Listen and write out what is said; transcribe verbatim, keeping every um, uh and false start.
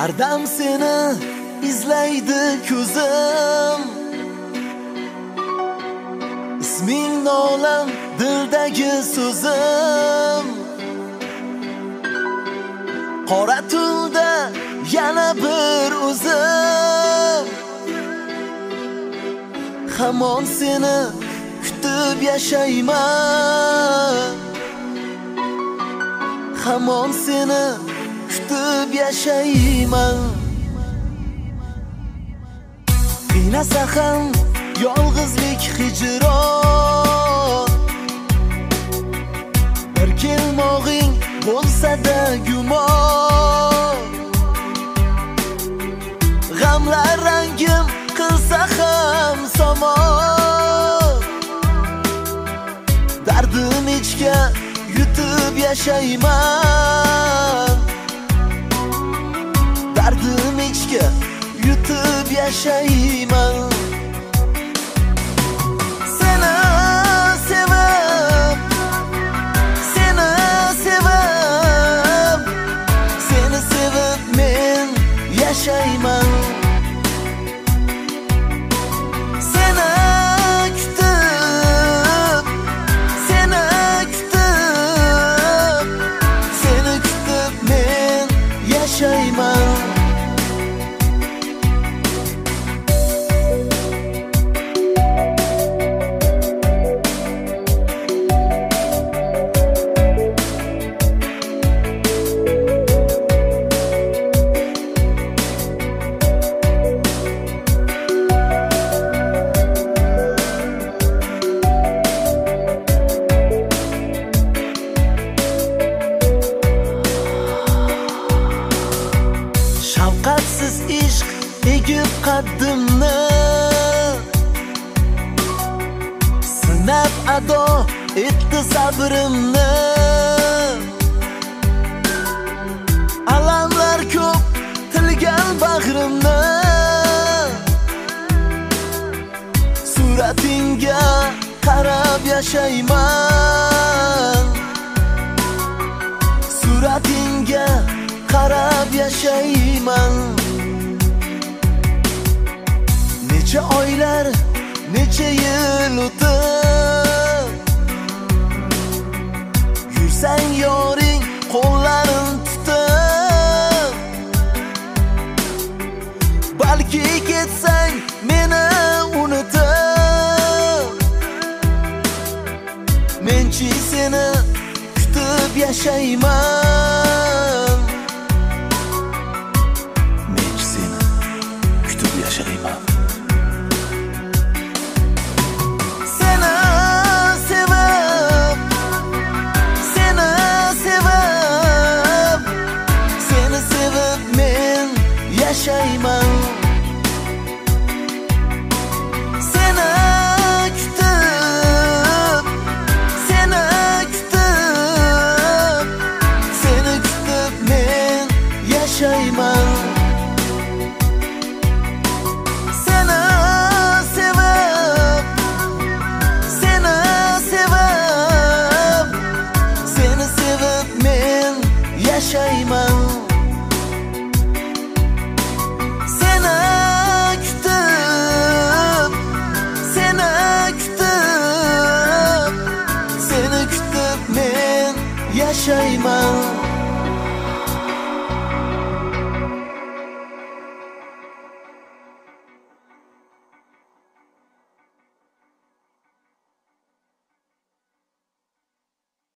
Har dam seni izlaydi ko'zim, isming nolam dildagi so'zim. Qora tunda yana bir o'zim, hamon seni kutib yashayman, hamon seni kutib yashayman. Qiynasa ham yolg'izlik hijron, bir kelmog'ing bo'lsa-da gumon. G'amlar rangim qilsa ham somon, dardim ichga yutib yashayman, dardim ichga yutib yashayman. Seni sevib, seni sevib, seni sevib men yashayman. Seni kutib, seni kutib, seni kutib men yashayman. Shafqatsiz ishq egib qaddimni, sinab ado etdi sabrimni. Alamlar ko'p tilgan bag'rimni, suratingga qarab yashayman, suratingga qarab yashayman. Necha oylar, necha yil o'tib, yursang yoring qo'llarin tutib, balki ketsang meni unutib, menchi seni kutib yashayman, menchi seni kutib yashayman. Seni sevib, seni sevib, seni sevib men yashayman. Seni kutib, seni kutib, seni kutib men yashayman. Seni sevib, seni sevib, seni sevib men yashayman. Seni kutib, seni kutib, seni kutib men yashayman.